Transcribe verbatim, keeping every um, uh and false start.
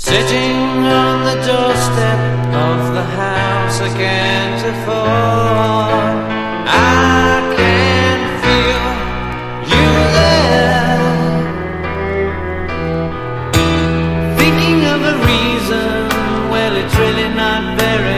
Sitting on the doorstep of the house I can't afford, I can feel you there, thinking of a reason, well it's really not very